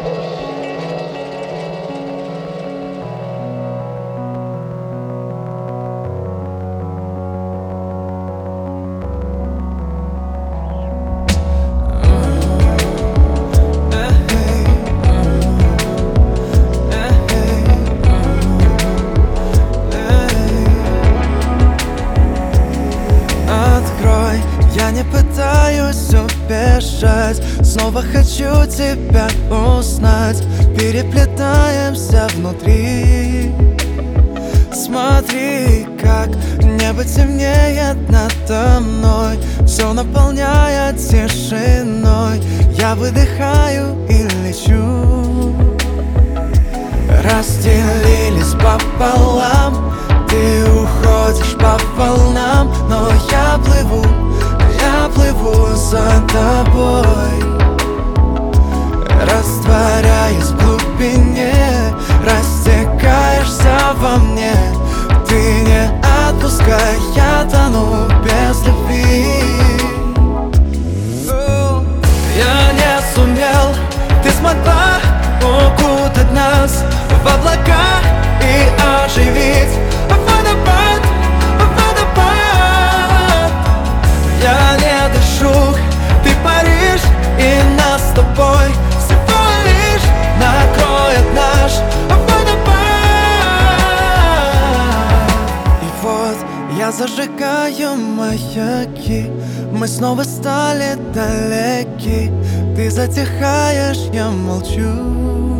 Я не пытаюсь убежать, снова хочу тебя узнать. Переплетаемся внутри. Смотри, как небо темнеет надо мной, все наполняет тишиной. Я выдыхаю и лечу. Разделились пополам, ты уходишь по волнам, но я плыву за тобой. Растворяясь в глубине, растекаешься во мне. Ты не отпускай, я тону без любви. Я не сумел, ты смогла укутать нас в облака и оживить водопад. Я не дышу, ты паришь, и нас с тобой всего лишь накроет наш водопад. И вот я зажигаю маяки, мы снова стали далеки. Ты затихаешь, я молчу.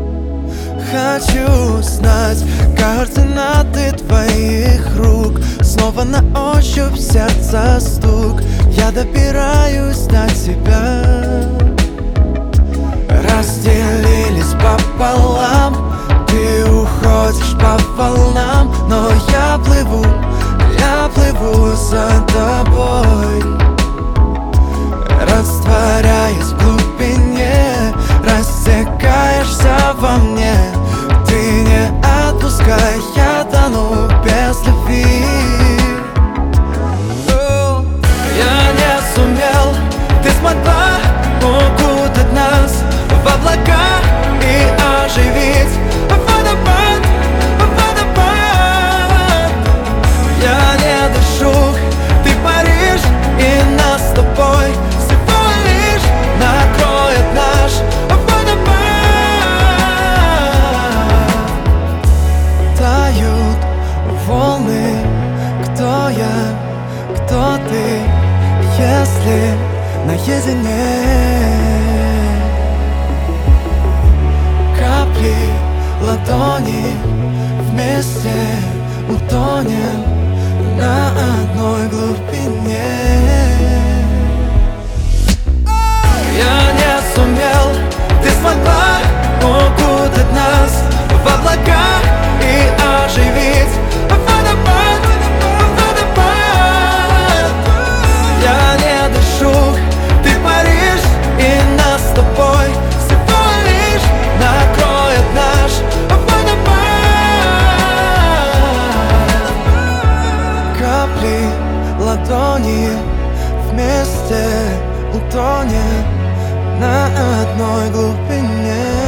Хочу знать координаты твоих рук, снова на ощупь сердца стук. Я добираюсь до тебя. Разделились пополам, ты уходишь по волнам, но я плыву за тобой. Растворяясь в глубине, растекаешься во мне. Ты не отпускай, я тону без любви. Я не сумел, ты смогла укутать нас в облака и оживить водопад. Я не дышу, ты паришь, и нас с тобой всего лишь накроет наш водопад. Тают волны, кто я, кто ты, если наедине. Капли ладони вместе утонем на одной глубине. Я не сумел, ты смогла укутать нас в облака и оживить водопад. Я не дышу, ты паришь, и нас с тобой всего лишь накроет наш водопад. Капли ладони вместе утонем на одной глубине.